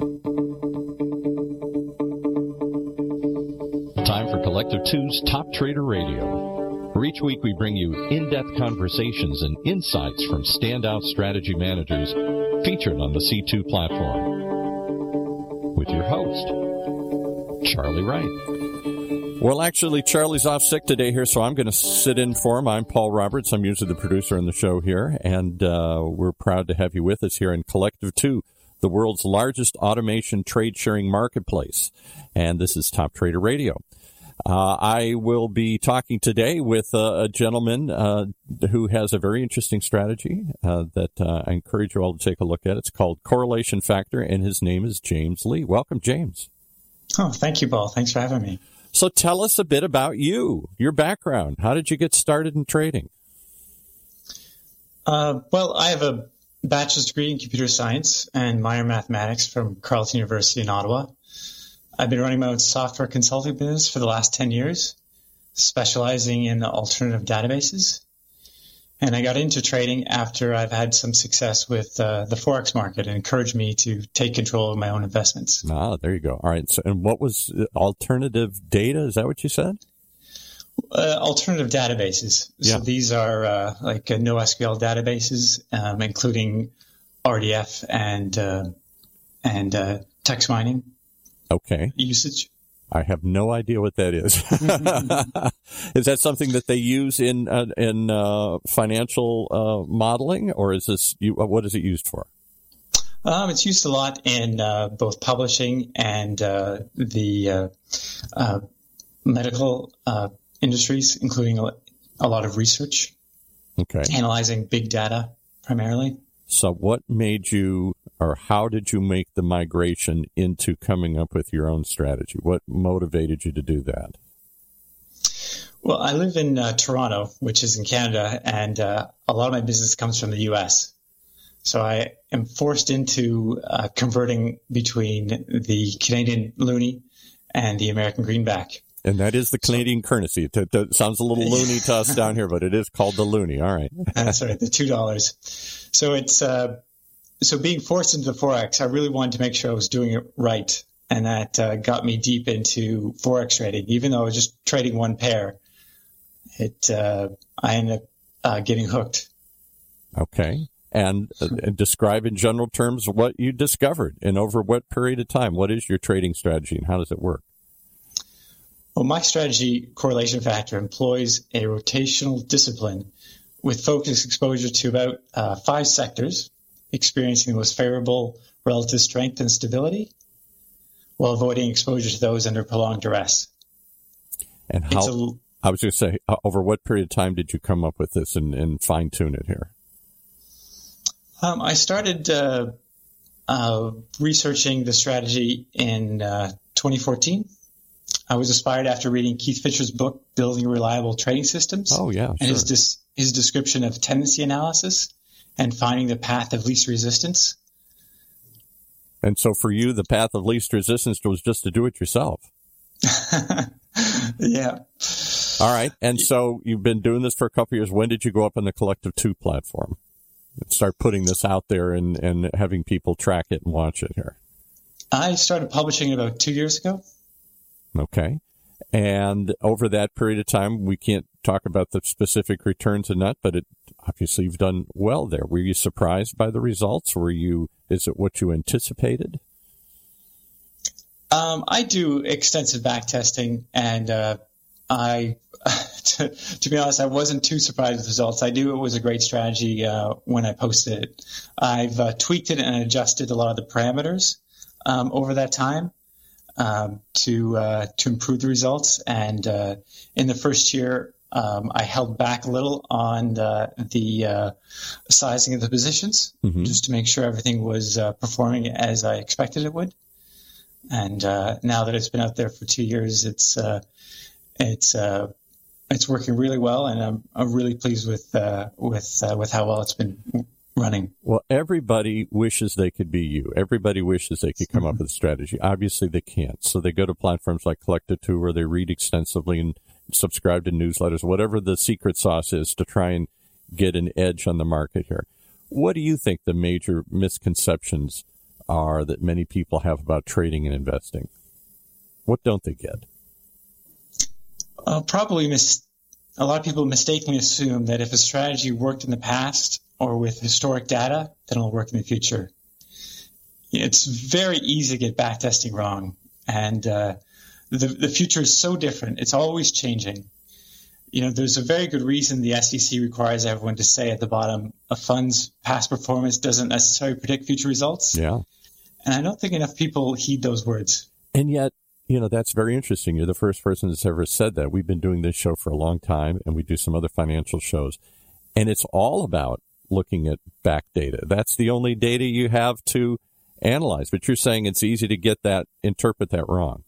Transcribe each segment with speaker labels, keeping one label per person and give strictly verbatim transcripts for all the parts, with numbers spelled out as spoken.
Speaker 1: Time for Collective Two's Top Trader Radio, where each week we bring you in-depth conversations and insights from standout strategy managers featured on the C two platform. With your host, Charlie Wright.
Speaker 2: Well, actually, Charlie's off sick today here, so I'm going to sit in for him. I'm Paul Roberts. I'm usually the producer on the show here, and uh, we're proud to have you with us here in Collective Two, the world's largest automation trade-sharing marketplace. And this is Top Trader Radio. Uh, I will be talking today with uh, a gentleman uh, who has a very interesting strategy uh, that uh, I encourage you all to take a look at. It's called Correlation Factor, and his name is James Lee. Welcome, James.
Speaker 3: Oh, thank you, Paul. Thanks for having me.
Speaker 2: So tell us a bit about you, your background. How did you get started in trading?
Speaker 3: Uh, well, I have a bachelor's degree in computer science and minor mathematics from Carleton University in Ottawa. I've been running my own software consulting business for the last ten years, specializing in alternative databases. And I got into trading after I've had some success with uh, the Forex market and encouraged me to take control of my own investments.
Speaker 2: Ah, there you go. All right. So, and what was alternative data? Is that what you said?
Speaker 3: Uh, alternative databases.
Speaker 2: Yeah.
Speaker 3: So these are uh, like uh, NoSQL databases, um, including R D F and uh, and uh, text mining.
Speaker 2: Okay.
Speaker 3: Usage.
Speaker 2: I have no idea what that is. Is that something that they use in uh, in uh, financial uh, modeling, or is this you, what is it used for?
Speaker 3: Um, it's used a lot in uh, both publishing and uh, the uh, uh, medical uh, industries, including a, a lot of research.
Speaker 2: Okay.
Speaker 3: Analyzing big data primarily.
Speaker 2: So what made you, or how did you make the migration into coming up with your own strategy? What motivated you to do that?
Speaker 3: Well, I live in uh, Toronto, which is in Canada, and uh, a lot of my business comes from the U S. So I am forced into uh, converting between the Canadian loonie and the American greenback.
Speaker 2: And that is the Canadian so, currency. It, it, it sounds a little loony to us down here, but it is called the loonie. All right.
Speaker 3: That's right, the two dollars. So it's uh, so being forced into the Forex, I really wanted to make sure I was doing it right. And that uh, got me deep into Forex trading. Even though I was just trading one pair, it uh, I ended up uh, getting hooked.
Speaker 2: Okay. And uh, describe in general terms what you discovered and over what period of time. What is your trading strategy and how does it work?
Speaker 3: Well, my strategy, Correlation Factor, employs a rotational discipline with focused exposure to about uh, five sectors, experiencing the most favorable relative strength and stability, while avoiding exposure to those under prolonged duress.
Speaker 2: And how, a, I was going to say, uh, over what period of time did you come up with this and, and fine-tune it here?
Speaker 3: Um, I started uh, uh, researching the strategy in uh, twenty fourteen. I was inspired after reading Keith Fisher's book, Building Reliable Trading Systems.
Speaker 2: Oh, yeah, sure.
Speaker 3: And his, dis- his description of tendency analysis and finding the path of least resistance.
Speaker 2: And so for you, the path of least resistance was just to do it yourself.
Speaker 3: Yeah.
Speaker 2: All right. And so you've been doing this for a couple of years. When did you go up on the Collective Two platform and start putting this out there and, and having people track it and watch it here?
Speaker 3: I started publishing it about two years ago.
Speaker 2: Okay. And over that period of time, we can't talk about the specific returns and that, but it obviously you've done well there. Were you surprised by the results? Were you, is it what you anticipated?
Speaker 3: Um, I do extensive back testing, and uh, I, to, to be honest, I wasn't too surprised with the results. I knew it was a great strategy uh, when I posted it. I've uh, tweaked it and adjusted a lot of the parameters um, over that time. Um, to uh, to improve the results, and uh, in the first year, um, I held back a little on the, the uh, sizing of the positions, mm-hmm. just to make sure everything was uh, performing as I expected it would. And uh, now that it's been out there for two years, it's uh, it's uh, it's working really well, and I'm I'm really pleased with uh, with uh, with how well it's been running.
Speaker 2: Well, everybody wishes they could be you. Everybody wishes they could come mm-hmm. up with a strategy. Obviously, they can't. So they go to platforms like Collective Two, where they read extensively and subscribe to newsletters, whatever the secret sauce is to try and get an edge on the market here. What do you think the major misconceptions are that many people have about trading and investing? What don't they get?
Speaker 3: Uh, probably mis- a lot of people mistakenly assume that if a strategy worked in the past or with historic data, then it'll work in the future. It's very easy to get backtesting wrong, and uh, the the future is so different. It's always changing. You know, there's a very good reason the S E C requires everyone to say at the bottom, a fund's past performance doesn't necessarily predict future results.
Speaker 2: Yeah.
Speaker 3: And I don't think enough people heed those words.
Speaker 2: And yet, you know, that's very interesting. You're the first person that's ever said that. We've been doing this show for a long time, and we do some other financial shows. And it's all about looking at back data. That's the only data you have to analyze. But you're saying it's easy to get that, interpret that wrong.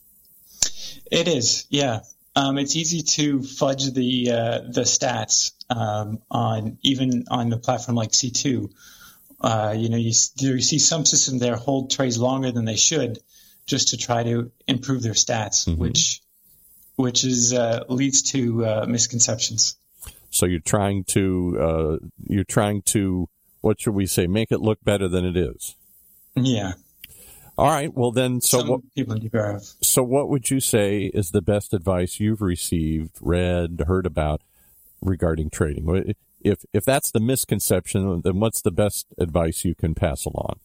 Speaker 3: It is, yeah. Um, it's easy to fudge the uh, the stats um, on even on the platform like C two. Uh, you know, you, you see some systems there hold trades longer than they should, just to try to improve their stats, mm-hmm. which which is uh, leads to uh, misconceptions.
Speaker 2: So you're trying to uh, you're trying to what should we say? Make it look better than it is.
Speaker 3: Yeah.
Speaker 2: All right. Well, then, so
Speaker 3: Some
Speaker 2: what?
Speaker 3: People need to
Speaker 2: So what would you say is the best advice you've received, read, heard about regarding trading? If if that's the misconception, then what's the best advice you can pass along?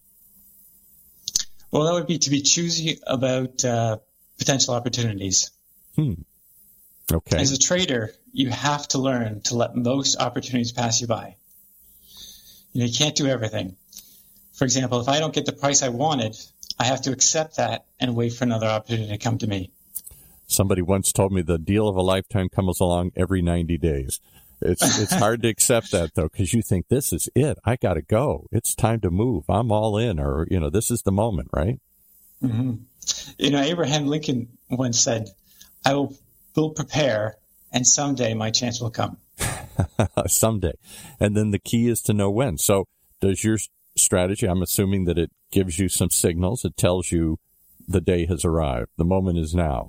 Speaker 3: Well, that would be to be choosy about uh, potential opportunities.
Speaker 2: Hmm. Okay.
Speaker 3: As a trader, you have to learn to let most opportunities pass you by. You know, you can't do everything. For example, if I don't get the price I wanted, I have to accept that and wait for another opportunity to come to me.
Speaker 2: Somebody once told me the deal of a lifetime comes along every ninety days. It's it's hard to accept that, though, because you think, this is it. I got to go. It's time to move. I'm all in, or, you know, this is the moment, right?
Speaker 3: Mm-hmm. You know, Abraham Lincoln once said, I will, will prepare, and someday my chance will come.
Speaker 2: Someday. And then the key is to know when. So does your strategy, I'm assuming that it gives you some signals. It tells you the day has arrived. The moment is now.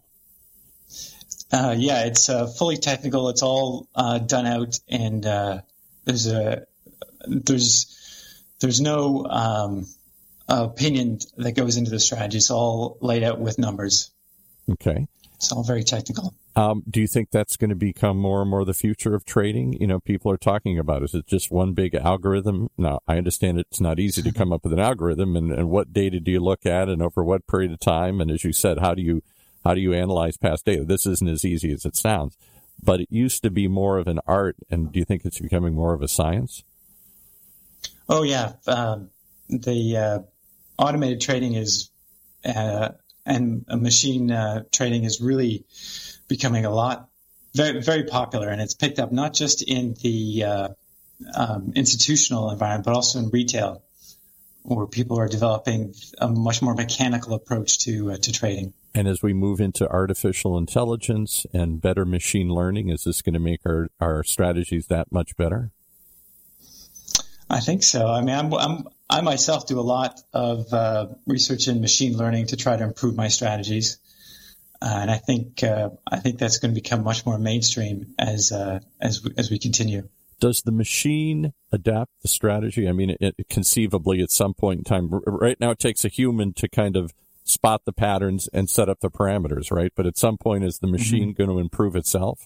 Speaker 3: Uh, yeah, it's uh, fully technical. It's all uh, done out, and uh, there's a there's there's no um, opinion that goes into the strategy. It's all laid out with numbers.
Speaker 2: Okay,
Speaker 3: it's all very technical.
Speaker 2: Um, do you think that's going to become more and more the future of trading? You know, people are talking about, is it just one big algorithm? Now, I understand it's not easy to come up with an algorithm, and, and what data do you look at, and over what period of time? And as you said, how do you How do you analyze past data? This isn't as easy as it sounds, but it used to be more of an art. And do you think it's becoming more of a science?
Speaker 3: Oh, yeah. Um, the uh, automated trading is uh, and machine uh, trading is really becoming a lot, very, very popular. And it's picked up not just in the uh, um, institutional environment, but also in retail, where people are developing a much more mechanical approach to uh, to trading.
Speaker 2: And as we move into artificial intelligence and better machine learning, is this going to make our, our strategies that much better?
Speaker 3: I think so. I mean, I'm, I'm, I myself do a lot of uh, research in machine learning to try to improve my strategies, uh, and I think uh, I think that's going to become much more mainstream as uh, as we, as we continue.
Speaker 2: Does the machine adapt the strategy? I mean, it, it conceivably at some point in time. Right now, it takes a human to kind of spot the patterns and set up the parameters, right? But at some point, is the machine mm-hmm. going to improve itself?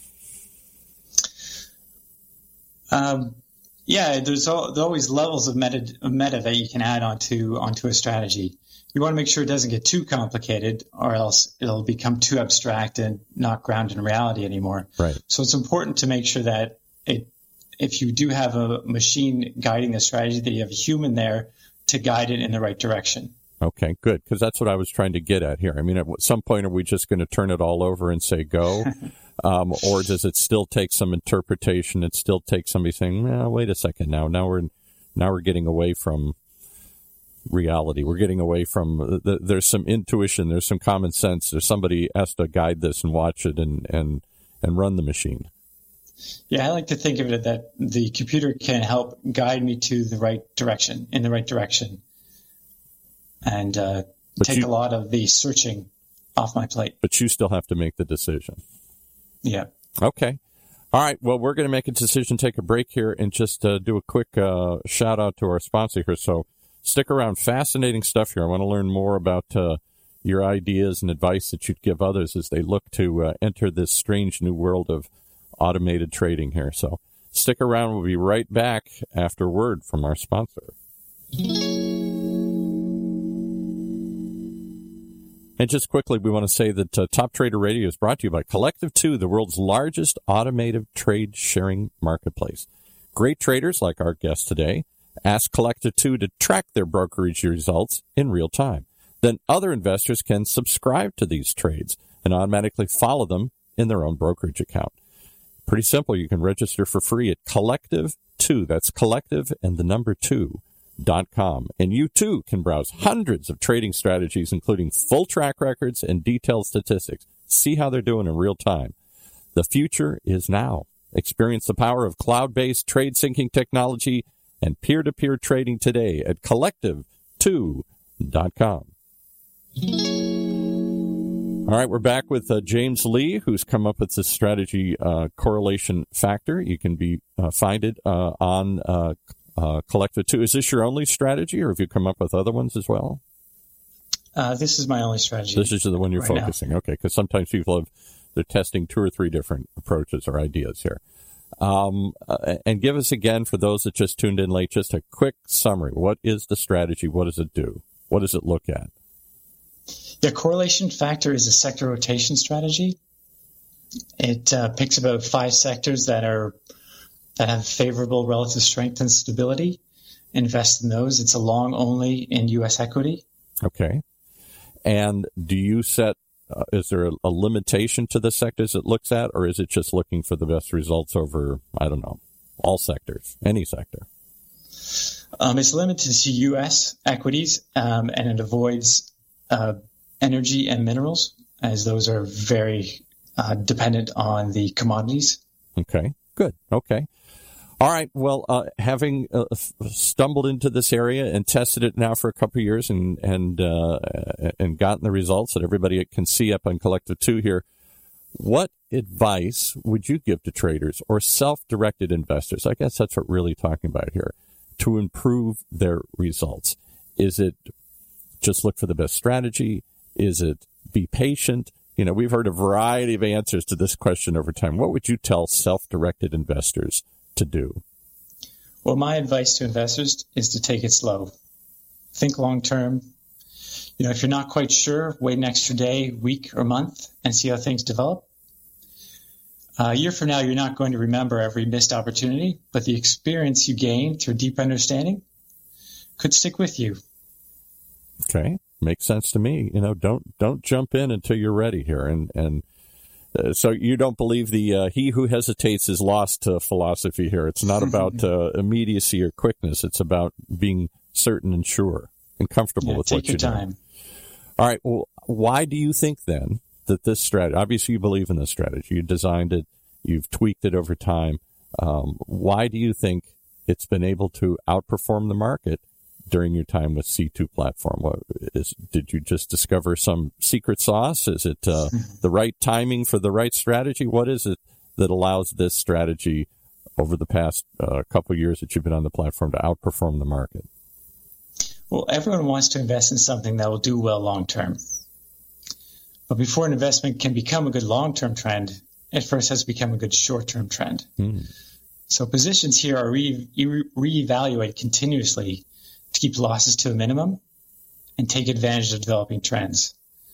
Speaker 3: Um, yeah, there's, all, there's always levels of meta, of meta that you can add onto onto a strategy. You want to make sure it doesn't get too complicated, or else it'll become too abstract and not grounded in reality anymore.
Speaker 2: Right.
Speaker 3: So it's important to make sure that it, if you do have a machine guiding the strategy, that you have a human there to guide it in the right direction.
Speaker 2: Okay, good, because that's what I was trying to get at here. I mean, at some point, are we just going to turn it all over and say go? um, or does it still take some interpretation? It still takes somebody saying, well, wait a second now. Now we're now we're getting away from reality. We're getting away from, the, there's some intuition, there's some common sense. There's somebody has to guide this and watch it and, and, and run the machine.
Speaker 3: Yeah, I like to think of it that the computer can help guide me to the right direction, in the right direction. And uh, take you, a lot of the searching off my plate.
Speaker 2: But you still have to make the decision.
Speaker 3: Yeah.
Speaker 2: Okay. All right. Well, we're going to make a decision, take a break here, and just uh, do a quick uh, shout out to our sponsor here. So, stick around. Fascinating stuff here. I want to learn more about uh, your ideas and advice that you'd give others as they look to uh, enter this strange new world of automated trading here. So stick around. We'll be right back after word from our sponsor. And just quickly, we want to say that uh, Top Trader Radio is brought to you by Collective two, the world's largest automated trade sharing marketplace. Great traders like our guest today ask Collective two to track their brokerage results in real time. Then other investors can subscribe to these trades and automatically follow them in their own brokerage account. Pretty simple. You can register for free at Collective two. That's Collective and the number two. Dot com. And you too can browse hundreds of trading strategies, including full track records and detailed statistics. See how they're doing in real time. The future is now. Experience the power of cloud-based trade syncing technology and peer-to-peer trading today at Collective two dot com. All right, we're back with uh, James Lee, who's come up with this strategy uh, correlation factor. You can be uh, find it uh, on uh, Uh, Collective two. Is this your only strategy, or have you come up with other ones as well?
Speaker 3: Uh, this is my only strategy.
Speaker 2: This is the one you're right focusing. Now. Okay, because sometimes people have they're testing two or three different approaches or ideas here. Um, uh, and give us again, for those that just tuned in late, just a quick summary. What is the strategy? What does it do? What does it look at?
Speaker 3: Yeah, correlation factor is a sector rotation strategy. It uh, picks about five sectors that are that have favorable relative strength and stability, invest in those. It's a long only in U S equity.
Speaker 2: Okay. And do you set, uh, is there a, a limitation to the sectors it looks at, or is it just looking for the best results over, I don't know, all sectors, any sector?
Speaker 3: Um, it's limited to U S equities, um, and it avoids uh, energy and minerals, as those are very uh, dependent on the commodities.
Speaker 2: Okay, good. Okay. All right. Well, uh, having uh, stumbled into this area and tested it now for a couple of years and and uh, and gotten the results that everybody can see up on Collective two here, what advice would you give to traders or self-directed investors? I guess that's what we're really talking about here, to improve their results. Is it just look for the best strategy? Is it be patient? You know, we've heard a variety of answers to this question over time. What would you tell self-directed investors to do?
Speaker 3: Well, my advice to investors is to take it slow. Think long term. You know, if you're not quite sure, wait an extra day, week, or month and see how things develop. Uh, a year from now, you're not going to remember every missed opportunity, but the experience you gain through deep understanding could stick with you.
Speaker 2: Okay, makes sense to me. You know, don't don't jump in until you're ready here, and and. Uh, so you don't believe the uh, he who hesitates is lost uh, philosophy here. It's not about uh, immediacy or quickness. It's about being certain and sure and comfortable
Speaker 3: yeah,
Speaker 2: with
Speaker 3: take
Speaker 2: what
Speaker 3: your
Speaker 2: you're
Speaker 3: time.
Speaker 2: doing. All right. Well, why do you think then that this strategy, obviously you believe in this strategy, you designed it, you've tweaked it over time. Um, why do you think it's been able to outperform the market during your time with C two platform? What is, did you just discover some secret sauce? Is it uh, the right timing for the right strategy? What is it that allows this strategy over the past uh, couple of years that you've been on the platform to outperform the market?
Speaker 3: Well, everyone wants to invest in something that will do well long term. But before an investment can become a good long-term trend, it first has to become a good short-term trend. Mm. So positions here are re- re- reevaluated continuously to keep losses to a minimum and take advantage of developing trends.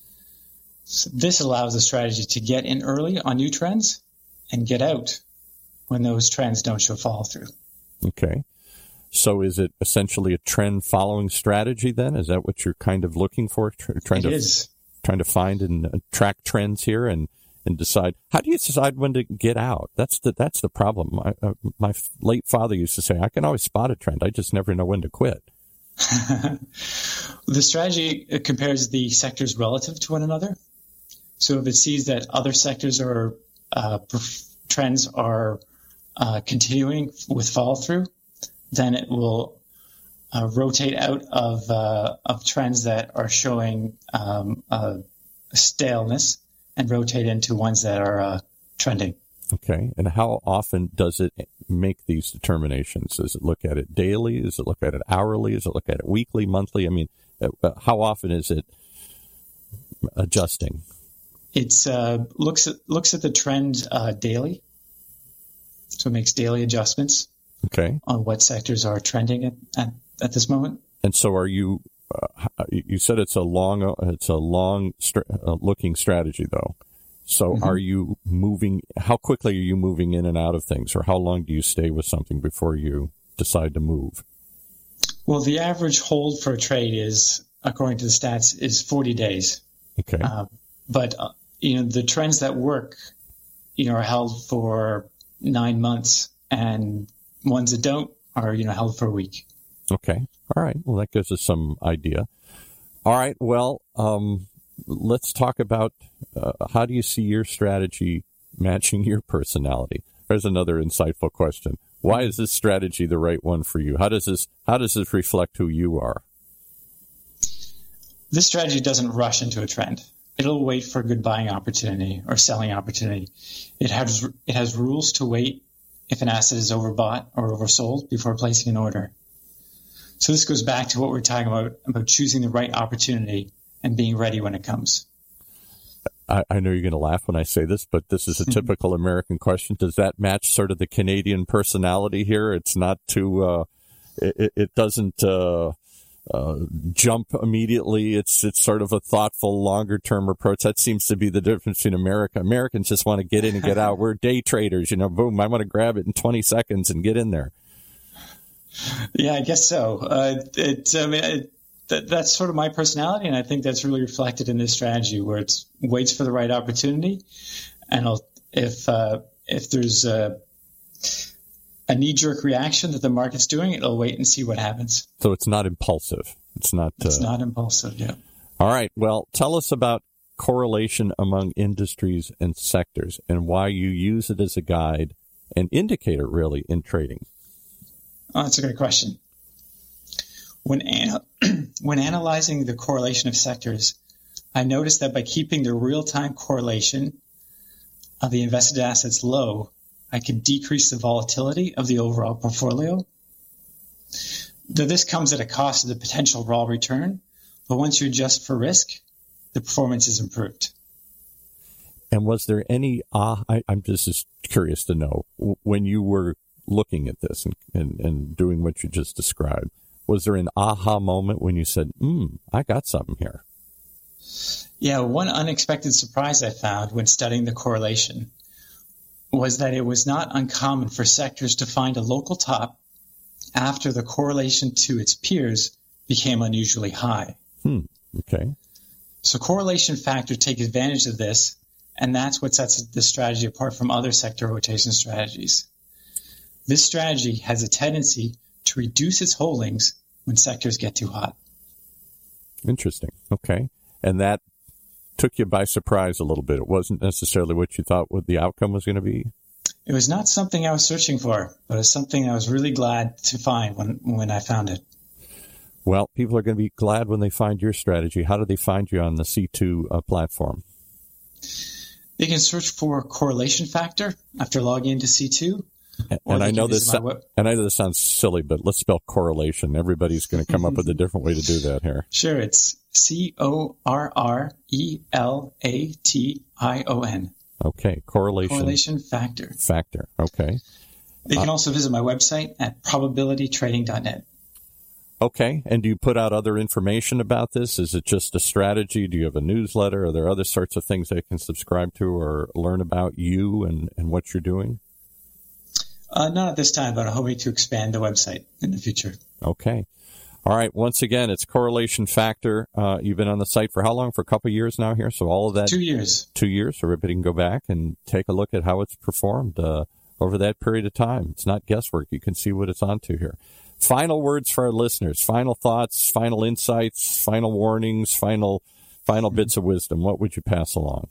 Speaker 3: So this allows the strategy to get in early on new trends and get out when those trends don't show follow through.
Speaker 2: Okay. So is it essentially a trend following strategy then? Is that what you're kind of looking for? Tr- trying
Speaker 3: it
Speaker 2: to,
Speaker 3: is.
Speaker 2: Trying to find and uh, track trends here and, and decide. How do you decide when to get out? That's the, that's the problem. My, uh, my late father used to say, I can always spot a trend. I just never know when to quit.
Speaker 3: The strategy compares the sectors relative to one another. So if it sees that other sectors or uh, trends are uh, continuing with follow through, then it will uh, rotate out of uh, of trends that are showing um, uh, staleness and rotate into ones that are uh, trending.
Speaker 2: Okay. And how often does it make these determinations? Does it look at it daily? Does it look at it hourly? Does it look at it weekly, monthly? I mean, uh, how often is it adjusting?
Speaker 3: It's uh, looks at looks at the trend uh, daily, so it makes daily adjustments.
Speaker 2: Okay.
Speaker 3: On what sectors are trending at at, at this moment.
Speaker 2: And so, are you? Uh, you said it's a long, uh, it's a long st- uh, looking strategy, though. So, mm-hmm. Are you moving? How quickly are you moving in and out of things, or how long do you stay with something before you decide to move?
Speaker 3: Well, the average hold for a trade is, according to the stats, is forty days.
Speaker 2: Okay.
Speaker 3: Uh, but uh, you know, the trends that work, you know, are held for nine months, and ones that don't are, you know, held for a week.
Speaker 2: Okay. All right. Well, that gives us some idea. All right. Well, um, let's talk about uh, how do you see your strategy matching your personality? There's another insightful question. Why is this strategy the right one for you? How does this how does this reflect who you are?
Speaker 3: This strategy doesn't rush into a trend. It'll wait for a good buying opportunity or selling opportunity. It has it has rules to wait if an asset is overbought or oversold before placing an order. So this goes back to what we're talking about, about choosing the right opportunity and being ready when it comes.
Speaker 2: I, I know you're going to laugh when I say this, but this is a typical American question. Does that match sort of the Canadian personality here? It's not too, uh, it, it doesn't uh, uh, jump immediately. It's it's sort of a thoughtful, longer-term approach. That seems to be the difference between America. Americans just want to get in and get out. We're day traders, you know, boom, I want to grab it in twenty seconds and get in there.
Speaker 3: Yeah, I guess so. Uh, it, I mean, it, that, that's sort of my personality, and I think that's really reflected in this strategy, where it's waits for the right opportunity, and I'll, if uh, if there's a, a knee-jerk reaction that the market's doing, it'll wait and see what happens.
Speaker 2: So it's not impulsive. It's not. Uh...
Speaker 3: It's not impulsive. Yeah.
Speaker 2: All right. Well, tell us about correlation among industries and sectors, and why you use it as a guide and indicator, really, in trading.
Speaker 3: Oh, that's a great question. When ana- when analyzing the correlation of sectors, I noticed that by keeping the real-time correlation of the invested assets low, I could decrease the volatility of the overall portfolio. Though this comes at a cost of the potential raw return, but once you adjust for risk, the performance is improved.
Speaker 2: And was there any, ah, I, I'm just curious to know, when you were looking at this and, and, and doing what you just described, was there an aha moment when you said, hmm, I got something here?
Speaker 3: Yeah, one unexpected surprise I found when studying the correlation was that it was not uncommon for sectors to find a local top after the correlation to its peers became unusually high.
Speaker 2: Hmm, okay.
Speaker 3: So correlation factors take advantage of this, and that's what sets this strategy apart from other sector rotation strategies. This strategy has a tendency to reduce its holdings when sectors get too hot.
Speaker 2: Interesting. Okay. And that took you by surprise a little bit. It wasn't necessarily what you thought what the outcome was going to be?
Speaker 3: It was not something I was searching for, but it's something I was really glad to find when, when I found it.
Speaker 2: Well, people are going to be glad when they find your strategy. How do they find you on the C two uh, platform?
Speaker 3: They can search for correlation factor after logging into C two.
Speaker 2: And I know this, so, and I know this sounds silly, but let's spell correlation. Everybody's going to come up with a different way to do that here.
Speaker 3: Sure, it's C O R R E L A T I O N.
Speaker 2: Okay, correlation.
Speaker 3: Correlation factor.
Speaker 2: Factor. Okay.
Speaker 3: They can uh, also visit my website at probability trading dot net.
Speaker 2: Okay, and do you put out other information about this? Is it just a strategy? Do you have a newsletter? Are there other sorts of things they can subscribe to or learn about you and, and what you're doing?
Speaker 3: Uh, not at this time, but I'm hoping to expand the website in the future.
Speaker 2: Okay. All right. Once again, it's Correlation Factor. Uh, you've been on the site for how long? For a couple of years now here? So all of that?
Speaker 3: Two years.
Speaker 2: Two years. So everybody can go back and take a look at how it's performed uh, over that period of time. It's not guesswork. You can see what it's onto here. Final words for our listeners. Final thoughts, final insights, final warnings, final final mm-hmm. bits of wisdom. What would you pass along?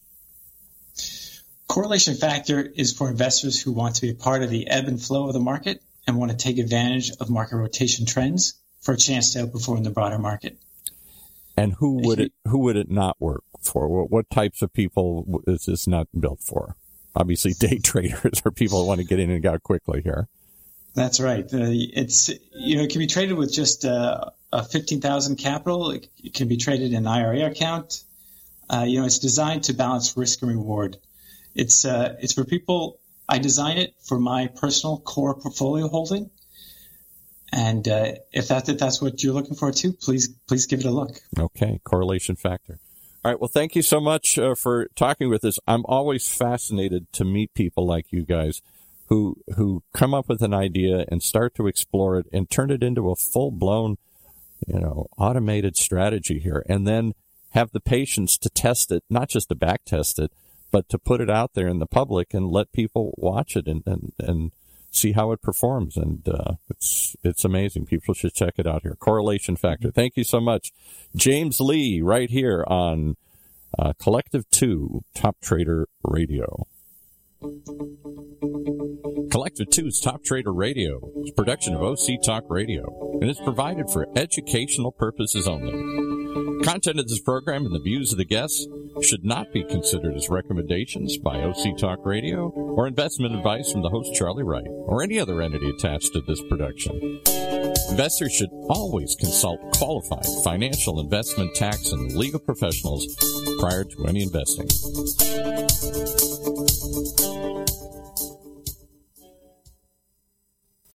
Speaker 3: Correlation factor is for investors who want to be a part of the ebb and flow of the market and want to take advantage of market rotation trends for a chance to outperform the broader market.
Speaker 2: And who would it who would it not work for? What, what types of people is this not built for? Obviously, day traders or people who want to get in and get out quickly here.
Speaker 3: That's right. Uh, it's you know it can be traded with just uh, a fifteen thousand capital. It, it can be traded in an I R A account. Uh, you know, it's designed to balance risk and reward. It's uh, it's for people. I design it for my personal core portfolio holding, and uh, if that if that's what you're looking for too, please please give it a look.
Speaker 2: Okay, correlation factor. All right. Well, thank you so much uh, for talking with us. I'm always fascinated to meet people like you guys who who come up with an idea and start to explore it and turn it into a full blown, you know, automated strategy here, and then have the patience to test it, not just to back test it, but to put it out there in the public and let people watch it and, and, and see how it performs. And uh, it's it's amazing. People should check it out here. Correlation Factor. Thank you so much. James Lee, right here on uh, Collective two, Top Trader Radio. Collective two's Top Trader Radio is a production of O C Talk Radio and is provided for educational purposes only. Content of this program and the views of the guests should not be considered as recommendations by O C Talk Radio or investment advice from the host Charlie Wright or any other entity attached to this production. Investors should always consult qualified financial, investment, tax, and legal professionals prior to any investing.